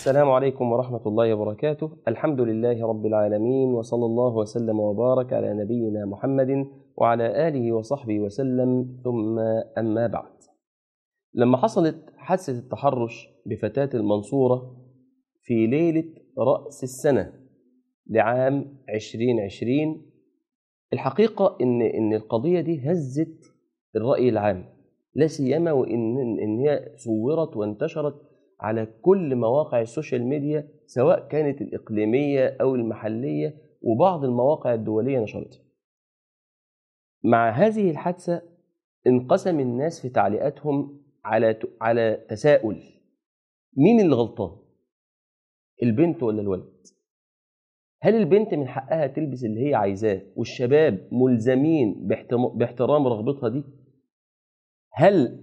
السلام عليكم ورحمة الله وبركاته. الحمد لله رب العالمين، وصلى الله وسلم وبارك على نبينا محمد وعلى آله وصحبه وسلم، ثم أما بعد. لما حصلت حادثة التحرش بفتاة المنصورة في ليلة رأس السنة لعام 2020، الحقيقة إن القضية دي هزت الرأي العام، لا سيما وإن هي صورت وانتشرت على كل مواقع السوشيال ميديا، سواء كانت الإقليمية أو المحلية، وبعض المواقع الدولية نشرتها. مع هذه الحادثة انقسم الناس في تعليقاتهم على تساؤل: مين اللي غلطان؟ البنت ولا الولد؟ هل البنت من حقها تلبس اللي هي عايزاه والشباب ملزمين باحترام رغبتها دي؟ هل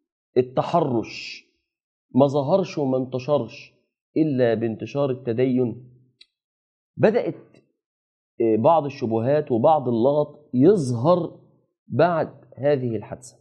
التحرش ما ظهرش وما انتشرش إلا بانتشار التدين؟ بدأت بعض الشبهات وبعض اللغط يظهر بعد هذه الحادثة،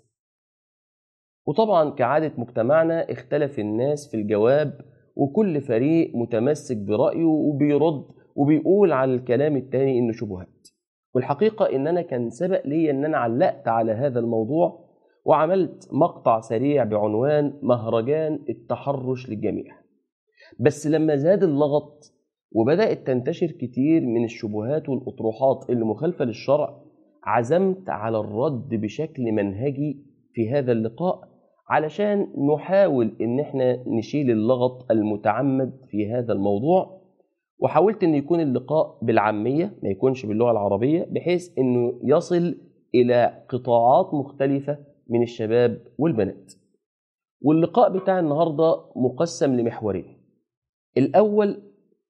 وطبعا كعادة مجتمعنا اختلف الناس في الجواب، وكل فريق متمسك برأيه وبيرد وبيقول على الكلام التاني إنه شبهات. والحقيقة إن أنا كان سبق لي إن أنا علقت على هذا الموضوع وعملت مقطع سريع بعنوان مهرجان التحرش للجميع. بس لما زاد اللغط وبدأت تنتشر كتير من الشبهات والأطروحات اللي مخالفة للشرع، عزمت على الرد بشكل منهجي في هذا اللقاء علشان نحاول إن احنا نشيل اللغط المتعمد في هذا الموضوع. وحاولت إن يكون اللقاء بالعامية، ما يكونش باللغة العربية، بحيث إنه يصل إلى قطاعات مختلفة من الشباب والبنات. واللقاء بتاع النهاردة مقسم لمحورين. الأول،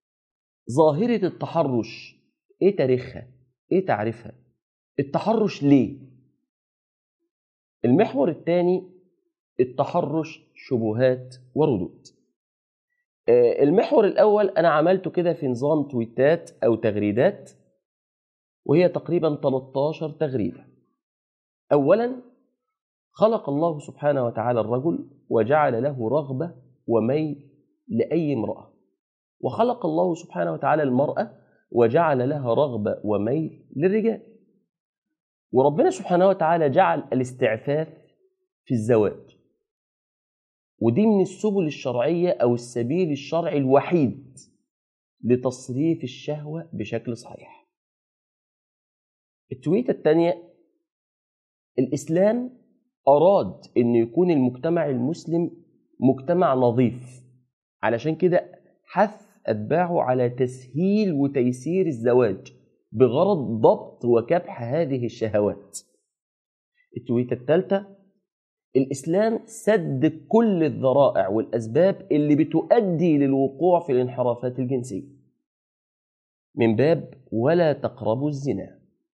ظاهرة التحرش، إيه تاريخها؟ إيه تعريفها؟ التحرش ليه؟ المحور الثاني، التحرش شبهات وردود. المحور الأول أنا عملته كده في نظام تويتات أو تغريدات، وهي تقريبا 13 تغريدة. أولا، خلق الله سبحانه وتعالى الرجل وجعل له رغبة وميل لأي امرأة، وخلق الله سبحانه وتعالى المرأة وجعل لها رغبة وميل للرجال. وربنا سبحانه وتعالى جعل الاستعفاف في الزواج، ودي من السبل الشرعية أو السبيل الشرعي الوحيد لتصريف الشهوة بشكل صحيح. التويتة الثانية، الإسلام أراد أن يكون المجتمع المسلم مجتمع نظيف، علشان كده حث أتباعه على تسهيل وتيسير الزواج بغرض ضبط وكبح هذه الشهوات. التويتة الثالثة، الإسلام سد كل الذرائع والأسباب اللي بتؤدي للوقوع في الانحرافات الجنسية، من باب ولا تقربوا الزنا.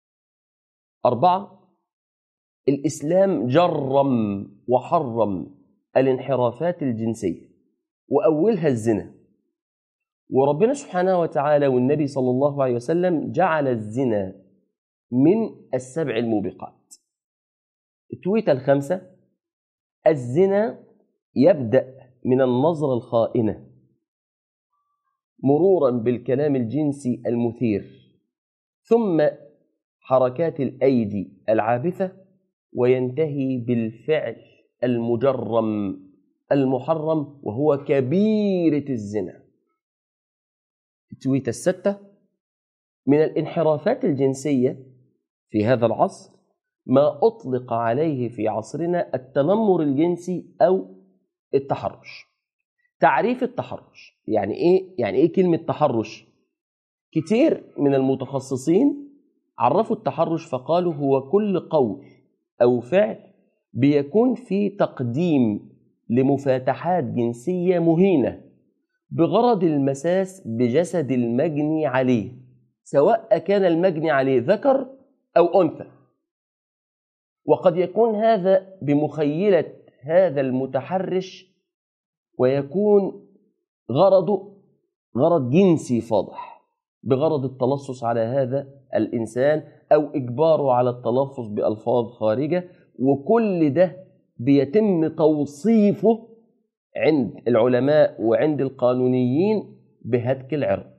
4، الإسلام جرم وحرم الانحرافات الجنسية وأولها الزنا، وربنا سبحانه وتعالى والنبي صلى الله عليه وسلم جعل الزنا من السبع الموبقات. التويتة الخامسة، الزنا يبدأ من النظرة الخائنة مرورا بالكلام الجنسي المثير، ثم حركات الأيدي العابثة، وينتهي بالفعل المجرم المحرم وهو كبيرة الزنا. التويتة الستة، من الانحرافات الجنسية في هذا العصر ما أطلق عليه في عصرنا التنمر الجنسي أو التحرش. تعريف التحرش يعني إيه؟ يعني إيه كلمة تحرش؟ كتير من المتخصصين عرفوا التحرش فقالوا هو كل قول أو فعل بيكون فيه تقديم لمفاتحات جنسية مهينة بغرض المساس بجسد المجني عليه، سواء كان المجني عليه ذكر أو أنثى. وقد يكون هذا بمخيلة هذا المتحرش، ويكون غرضه غرض جنسي فاضح بغرض التلصص على هذا الإنسان أو إجباره على التلفظ بألفاظ خارجة، وكل ده بيتم توصيفه عند العلماء وعند القانونيين بهتك العرض.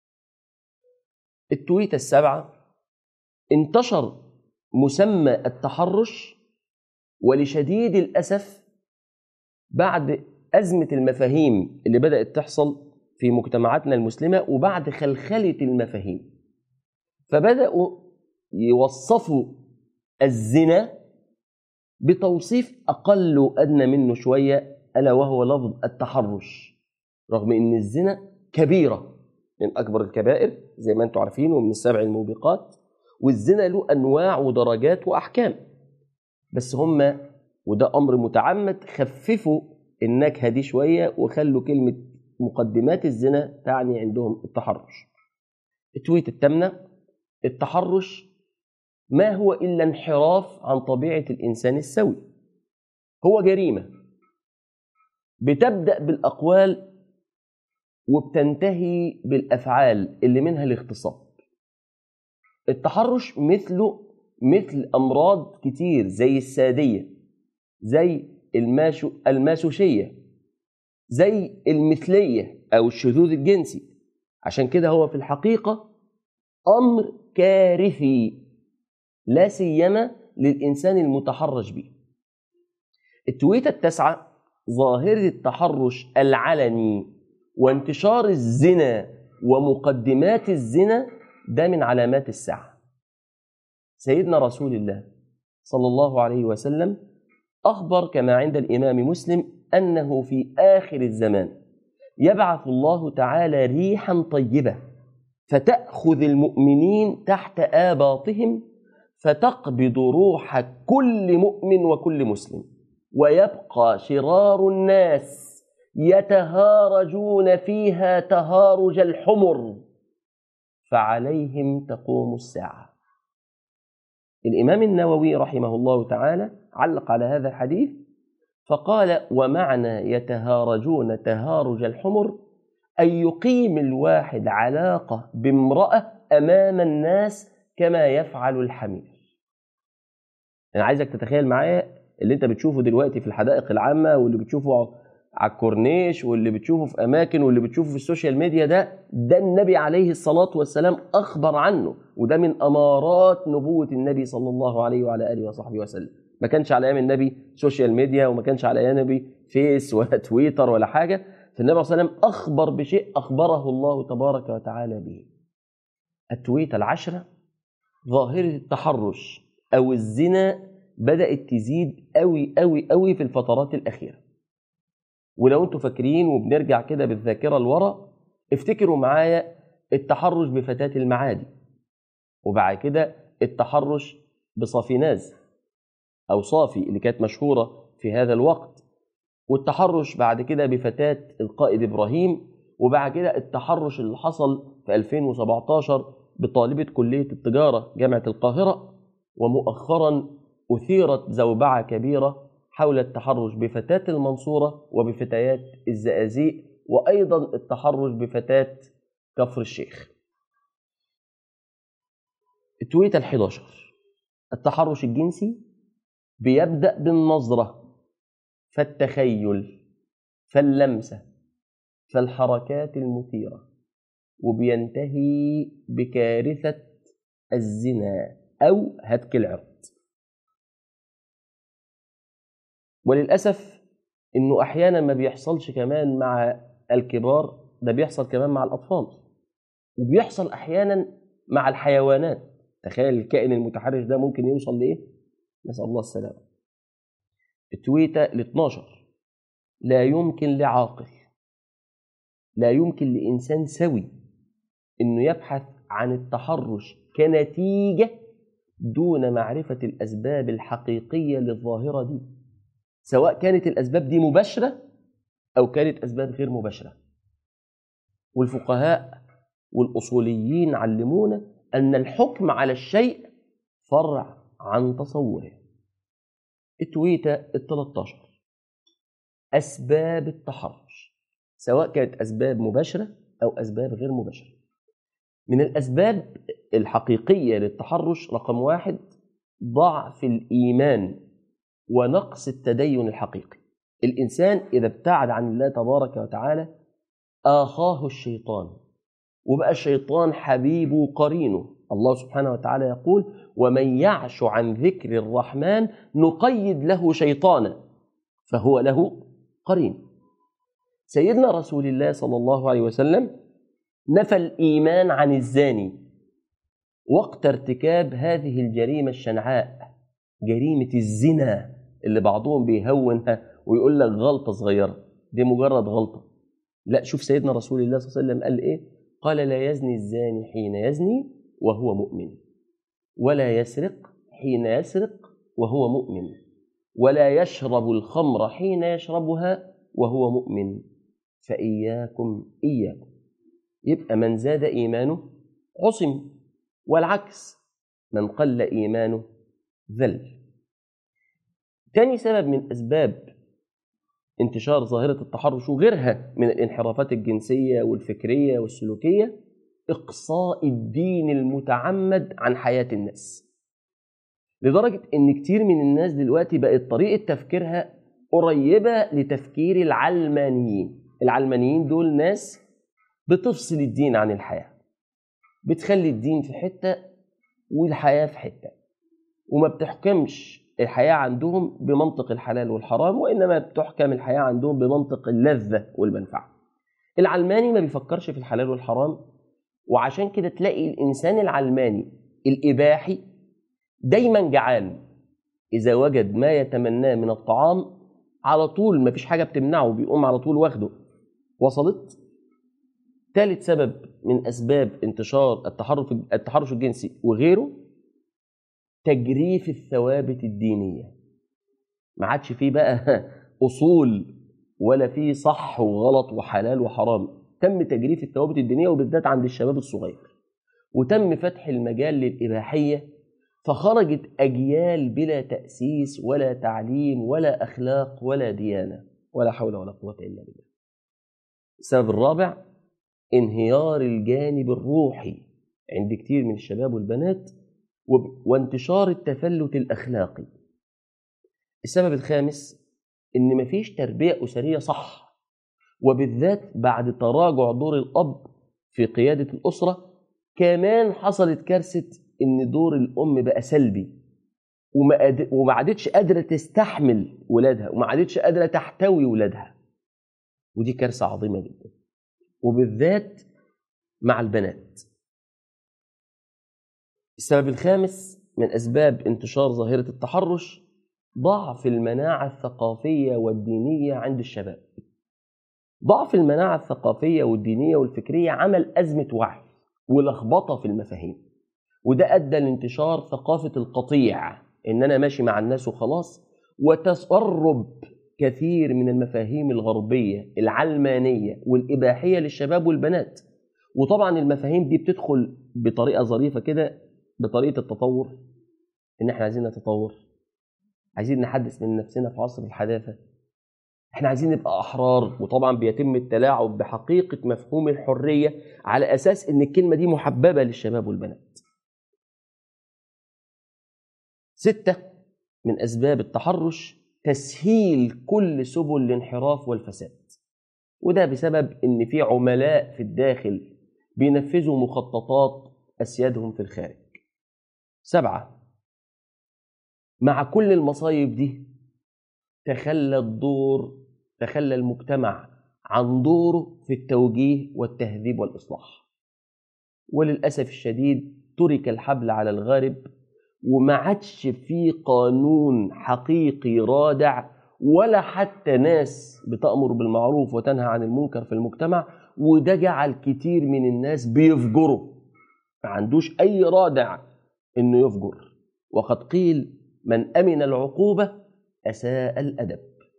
التويتة السابعة: انتشر مسمى التحرش، ولشديد الأسف بعد أزمة المفاهيم اللي بدأت تحصل في مجتمعاتنا المسلمة وبعد خلخلة المفاهيم، فبدأوا يوصفوا الزنا بتوصيف أقل وأدنى منه شوية، ألا وهو لفظ التحرش، رغم أن الزنا كبيرة من أكبر الكبائر زي ما أنتم عارفين ومن السبع الموبقات، والزنا له أنواع ودرجات وأحكام، بس هم وده أمر متعمد خففوا النكهة دي شوية وخلوا كلمة مقدمات الزنا تعني عندهم التحرش. التويت الثامنة: التحرش ما هو إلا انحراف عن طبيعة الإنسان السوي، هو جريمة بتبدأ بالأقوال وبتنتهي بالأفعال اللي منها الاغتصاب. التحرش مثل أمراض كتير زي السادية، زي الماسوشية، زي المثلية أو الشذوذ الجنسي. عشان كده هو في الحقيقة أمر كارثي، لا سيما للإنسان المتحرش به. التويتة التاسعة: ظاهرة التحرش العلني وانتشار الزنا ومقدمات الزنا ده من علامات الساعة. سيدنا رسول الله صلى الله عليه وسلم أخبر كما عند الإمام مسلم أنه في آخر الزمان يبعث الله تعالى ريحا طيبة فتأخذ المؤمنين تحت آباطهم فتقبض روح كل مؤمن وكل مسلم، ويبقى شرار الناس يتهارجون فيها تهارج الحمر، فعليهم تقوم الساعة. الإمام النووي رحمه الله تعالى علق على هذا الحديث فقال: ومعنى يتهارجون تهارج الحمر أن يقيم الواحد علاقة بامرأة أمام الناس كما يفعل الحمير. أنا عايزك تتخيل معايا اللي أنت بتشوفه دلوقتي في الحدائق العامة، واللي بتشوفه على الكورنيش، واللي بتشوفه في أماكن، واللي بتشوفه في السوشيال ميديا، ده النبي عليه الصلاة والسلام أخبر عنه، وده من أمارات نبوة النبي صلى الله عليه وعلى آله وصحبه وسلم. ما كانش على أيام النبي سوشيال ميديا، وما كانش على أيام النبي فيس ولا تويتر ولا حاجة، فالنبي صلى الله عليه وسلم أخبر بشيء أخبره الله تبارك وتعالى به. التويتة العشرة: ظاهرة التحرش أو الزنا بدأت تزيد قوي قوي قوي في الفترات الأخيرة. ولو أنتم فاكرين وبنرجع كده بالذاكرة لورا، افتكروا معايا التحرش بفتاة المعادي، وبعد كده التحرش بصافيناز أو صافي اللي كانت مشهورة في هذا الوقت، والتحرش بعد كده بفتاة القائد إبراهيم، وبعد كده التحرش اللي حصل في 2017 بطالبة كلية التجارة جامعة القاهرة، ومؤخرا أثيرت زوبعة كبيرة حول التحرش بفتاة المنصورة وبفتيات الزقازيق، وأيضا التحرش بفتاة كفر الشيخ. التويتة ال11: التحرش الجنسي بيبدأ بالنظرة، فالتخيل، فاللمسة، فالحركات المثيرة، وبينتهي بكارثة الزنا أو هتك العرض. وللأسف إنه أحيانا ما بيحصلش كمان مع الكبار، ده بيحصل كمان مع الأطفال، وبيحصل أحيانا مع الحيوانات. تخيل الكائن المتحرش ده ممكن يوصل لإيه؟ نسأل الله السلامة. التويتة ال12: لا يمكن لعاقل، لا يمكن لإنسان سوي إنه يبحث عن التحرش كنتيجة دون معرفة الأسباب الحقيقية للظاهرة دي، سواء كانت الأسباب دي مباشرة أو كانت أسباب غير مباشرة. والفقهاء والأصوليين علمونا أن الحكم على الشيء فرع عن تصوره. التويتة ال13: أسباب التحرش، سواء كانت أسباب مباشرة أو أسباب غير مباشرة. من الأسباب الحقيقية للتحرش رقم 1: ضعف الإيمان ونقص التدين الحقيقي. الإنسان إذا ابتعد عن الله تبارك وتعالى آخاه الشيطان، وبقى الشيطان حبيبه قرينه. الله سبحانه وتعالى يقول: ومن يعش عن ذكر الرحمن نقيد له شيطانا فهو له قرين. سيدنا رسول الله صلى الله عليه وسلم نفى الإيمان عن الزاني وقت ارتكاب هذه الجريمة الشنعاء، جريمة الزنا، اللي بعضهم بيهونها ويقول لك غلطة صغيرة، دي مجرد غلطة. لا، شوف سيدنا رسول الله صلى الله عليه وسلم قال إيه؟ قال: لا يزني الزاني حين يزني وهو مؤمن، ولا يسرق حين يسرق وهو مؤمن، ولا يشرب الخمر حين يشربها وهو مؤمن، فإياكم إياكم. يبقى من زاد إيمانه عصم، والعكس من قل إيمانه ذل. تاني سبب من أسباب انتشار ظاهرة التحرش وغيرها من الانحرافات الجنسية والفكرية والسلوكية: إقصاء الدين المتعمد عن حياة الناس، لدرجة إن كتير من الناس دلوقتي بقت طريقة تفكيرها قريبة لتفكير العلمانيين. العلمانيين دول ناس بتفصل الدين عن الحياة، بتخلي الدين في حتة والحياة في حتة، وما بتحكمش الحياة عندهم بمنطق الحلال والحرام، وإنما بتحكم الحياة عندهم بمنطق اللذة والمنفعة. العلماني ما بيفكرش في الحلال والحرام، وعشان كده تلاقي الإنسان العلماني الإباحي دايما جعان، إذا وجد ما يتمناه من الطعام على طول، ما فيش حاجة بتمنعه، بيقوم على طول واخده. وصلت؟ ثالث سبب من أسباب انتشار التحرش الجنسي وغيره: تجريف الثوابت الدينية. ما عادش فيه بقى أصول ولا فيه صح وغلط وحلال وحرام، تم تجريف الثوابت الدينية، وبالذات عند الشباب الصغير، وتم فتح المجال للإباحية، فخرجت أجيال بلا تأسيس ولا تعليم ولا أخلاق ولا ديانة، ولا حول ولا قوة إلا بالله. السبب الرابع: انهيار الجانب الروحي عند كتير من الشباب والبنات، وانتشار التفلت الأخلاقي. السبب الخامس: إن مفيش تربية أسرية صح، وبالذات بعد تراجع دور الأب في قيادة الأسرة. كمان حصلت كارثة إن دور الأم بقى سلبي، وما عادتش قادرة تستحمل ولادها، وما عادتش قادرة تحتوي ولادها، ودي كارثة عظيمة جدا، وبالذات مع البنات. السبب الخامس من أسباب انتشار ظاهرة التحرش: ضعف المناعة الثقافية والدينية عند الشباب. ضعف المناعة الثقافية والدينية والفكرية عمل أزمة وعي ولخبطة في المفاهيم، وده أدى لانتشار ثقافة القطيع، إن أنا ماشي مع الناس وخلاص، وتسرب كثير من المفاهيم الغربية العلمانية والإباحية للشباب والبنات. وطبعا المفاهيم دي بتدخل بطريقة ظريفة كده، بطريقة التطور، إن إحنا عايزين نتطور، عايزين نحدث من نفسنا في عصر الحداثة، إحنا عايزين نبقى أحرار. وطبعا بيتم التلاعب بحقيقة مفهوم الحرية على أساس إن الكلمة دي محببة للشباب والبنات. 6 من أسباب التحرش: تسهيل كل سبل الانحراف والفساد، وده بسبب إن في عملاء في الداخل بينفذوا مخططات أسيادهم في الخارج. 7 مع كل المصايب دي تخلى المجتمع عن دوره في التوجيه والتهذيب والإصلاح، وللأسف الشديد ترك الحبل على الغارب، وما عادش في قانون حقيقي رادع، ولا حتى ناس بتأمر بالمعروف وتنهى عن المنكر في المجتمع، وده جعل كتير من الناس بيفجروا، ما عندوش أي رادع إنه يفجر. وقد قيل: من أمن العقوبة أساء الأدب.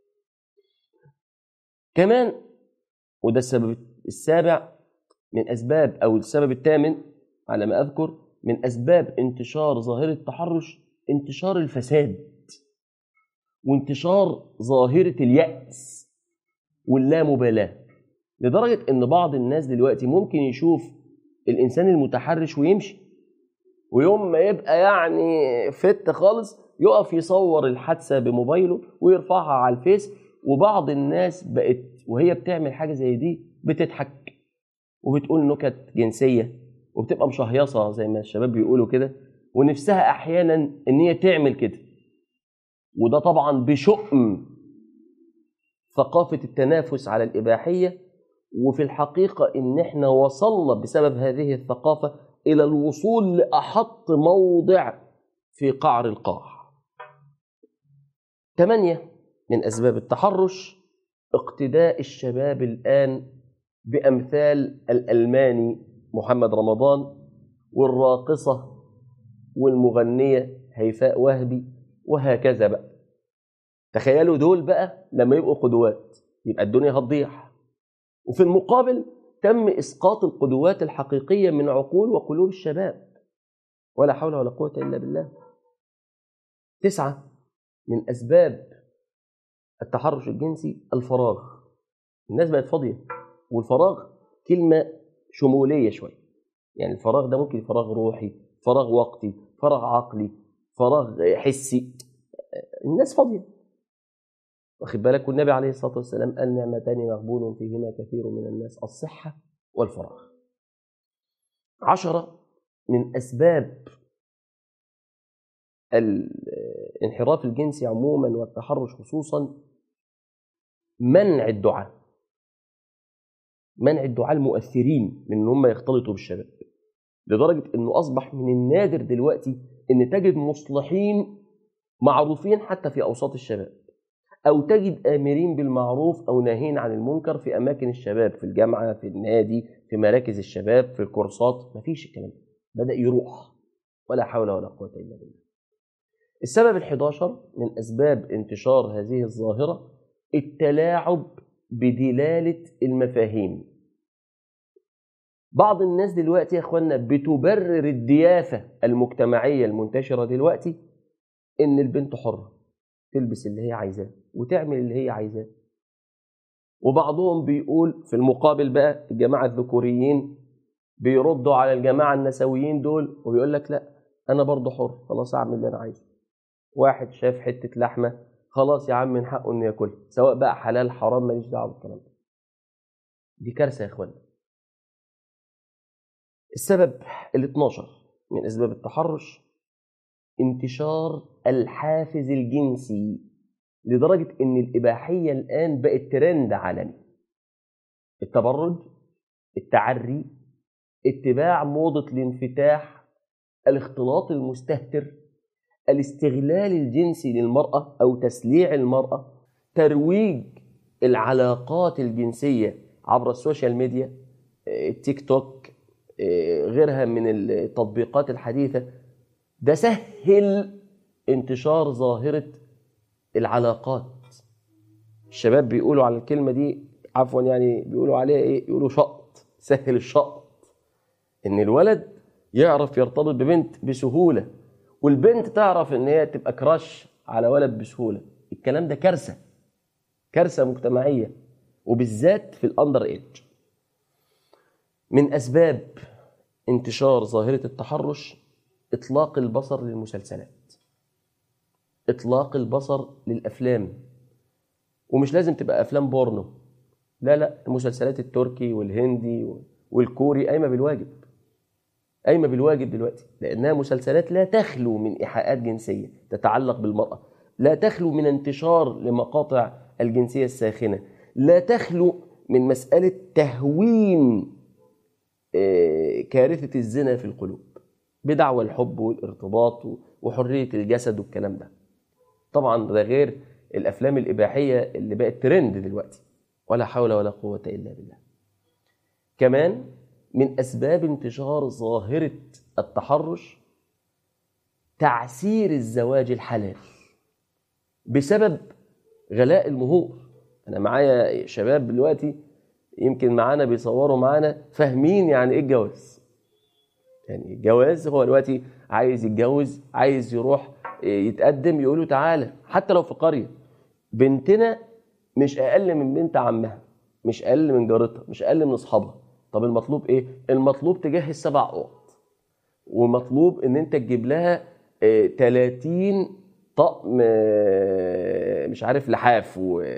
كمان، وده السبب السابع من أسباب، أو السبب الثامن على ما أذكر، من أسباب انتشار ظاهرة التحرش: انتشار الفساد، وانتشار ظاهرة اليأس واللامبالاة، لدرجة إن بعض الناس دلوقتي ممكن يشوف الإنسان المتحرش ويمشي، ويوم ما يبقى يعني فت خالص يقف يصور الحادثة بموبايله ويرفعها على الفيس، وبعض الناس بقت وهي بتعمل حاجة زي دي بتضحك وبتقول نكت جنسية وبتبقى مشهيصة زي ما الشباب بيقولوا كده، ونفسها أحيانا إن هي تعمل كده. وده طبعا بشؤم ثقافة التنافس على الإباحية. وفي الحقيقة إن إحنا وصلنا بسبب هذه الثقافة إلى الوصول لأحط موضع في قعر القاع. 8 من أسباب التحرش اقتداء الشباب الآن بأمثال الألماني محمد رمضان والراقصة والمغنية هيفاء وهبي وهكذا بقى. تخيلوا دول بقى لما يبقوا قدوات يبقى الدنيا هتضيع. وفي المقابل تم إسقاط القدوات الحقيقية من عقول وقلوب الشباب، ولا حول ولا قوة إلا بالله. 9 من أسباب التحرش الجنسي الفراغ. الناس بقت فاضية، والفراغ كلمة شمولية شوية، يعني الفراغ ده ممكن فراغ روحي، فراغ وقتي، فراغ عقلي، فراغ حسي. الناس فاضية، واخد بالك؟ والنبي عليه الصلاة والسلام قال نعمتان مغبون فيهما كثير من الناس، الصحة والفراغ. 10 من أسباب الانحراف الجنسي عموما والتحرش خصوصا منع الدعاء. منع الدعاء المؤثرين من ان هم يختلطوا بالشباب، لدرجة انه اصبح من النادر دلوقتي ان تجد مصلحين معروفين حتى في اوساط الشباب، او تجد امرين بالمعروف او ناهين عن المنكر في اماكن الشباب، في الجامعة، في النادي، في مراكز الشباب، في الكورسات. مفيش الكلام ده، بدأ يروح، ولا حول ولا قوة الا بالله. السبب 11 من أسباب انتشار هذه الظاهرة التلاعب بدلالة المفاهيم. بعض الناس دلوقتي يا أخوانا بتبرر الديافة المجتمعية المنتشرة دلوقتي إن البنت حرة تلبس اللي هي عايزاه وتعمل اللي هي عايزاه. وبعضهم بيقول في المقابل بقى الجماعة الذكوريين بيردوا على الجماعة النسويين دول ويقول لك لا أنا برضو حر، خلاص أعمل اللي أنا عايزه. واحد شاف حتة لحمة خلاص يا عم من حقه إنه ياكلها، سواء بقى حلال حرام ماليش دعوة بالكلام ده. دي كارثة يا إخوانا. السبب 12 من أسباب التحرش انتشار الحافز الجنسي، لدرجة إن الإباحية الآن بقت ترند عالمي. التبرج، التعري، اتباع موضة الانفتاح، الاختلاط المستهتر، الاستغلال الجنسي للمرأة أو تسليع المرأة، ترويج العلاقات الجنسية عبر السوشيال ميديا، التيك توك، غيرها من التطبيقات الحديثة. ده سهل انتشار ظاهرة العلاقات. الشباب بيقولوا على الكلمة دي عفوا يعني بيقولوا عليها ايه؟ يقولوا شقط، سهل الشقط. ان الولد يعرف يرتبط ببنت بسهولة، والبنت تعرف ان هي تبقى كراش على ولد بسهولة. الكلام ده كارثة، كارثة مجتمعية، وبالذات في الأندر إيج. من أسباب انتشار ظاهرة التحرش إطلاق البصر للمسلسلات، إطلاق البصر للأفلام. ومش لازم تبقى أفلام بورنو، لا، المسلسلات التركي والهندي والكوري قايمة بالواجب، قايمة بالواجب دلوقتي، لأنها مسلسلات لا تخلو من إيحاءات جنسية تتعلق بالمرأة، لا تخلو من انتشار لمقاطع الجنسية الساخنة، لا تخلو من مسألة تهوين كارثة الزنا في القلوب بدعوى الحب والارتباط وحرية الجسد والكلام ده. طبعا ده غير الأفلام الإباحية اللي بقت ترند دلوقتي، ولا حول ولا قوة إلا بالله. كمان من أسباب انتشار ظاهرة التحرش تعسير الزواج الحلال بسبب غلاء المهور. أنا معايا شباب دلوقتي يمكن معانا بيصوروا معانا فاهمين يعني إيه الجواز. يعني الجواز هو دلوقتي عايز يتجوز، عايز يروح يتقدم، يقولوا تعالى حتى لو في قرية بنتنا مش أقل من بنت عمها، مش أقل من جارتها، مش أقل من أصحابها. طب المطلوب إيه؟ المطلوب تجهز 7 أوض، ومطلوب إن أنت تجيب لها 30 طقم مش عارف لحاف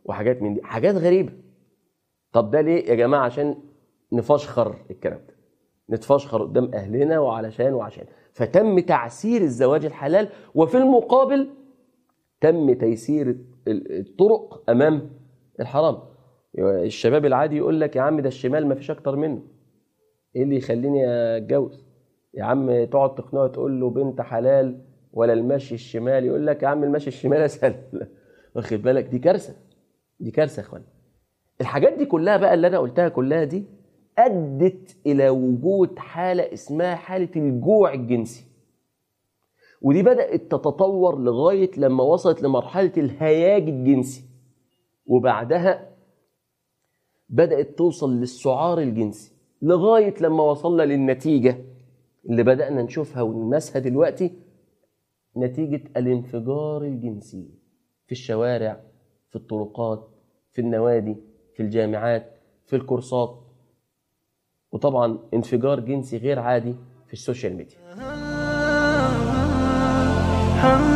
وحاجات من دي، حاجات غريبة. طب ده ليه يا جماعة؟ عشان نفشخر الكلام ده، نتفشخر قدام أهلنا وعشان فتم تعسير الزواج الحلال، وفي المقابل تم تيسير الطرق أمام الحرام. الشباب العادي يقول لك يا عم ده الشمال ما فيش أكتر منه، إيه اللي يخليني أتجوز؟ يا عم تقعد تقنعه تقول له بنت حلال ولا المشي الشمال، يقول لك يا عم المشي الشمال أسهل. واخد بالك؟ دي كارثة، دي كارثة يا إخوان. الحاجات دي كلها بقى اللي أنا قلتها كلها دي أدت إلى وجود حالة اسمها حالة الجوع الجنسي، ودي بدأت تتطور لغاية لما وصلت لمرحلة الهياج الجنسي، وبعدها بدأت توصل للسعار الجنسي، لغاية لما وصلنا للنتيجة اللي بدأنا نشوفها ونلمسها دلوقتي، نتيجة الانفجار الجنسي في الشوارع، في الطرقات، في النوادي، في الجامعات، في الكورسات، وطبعا انفجار جنسي غير عادي في السوشيال ميديا.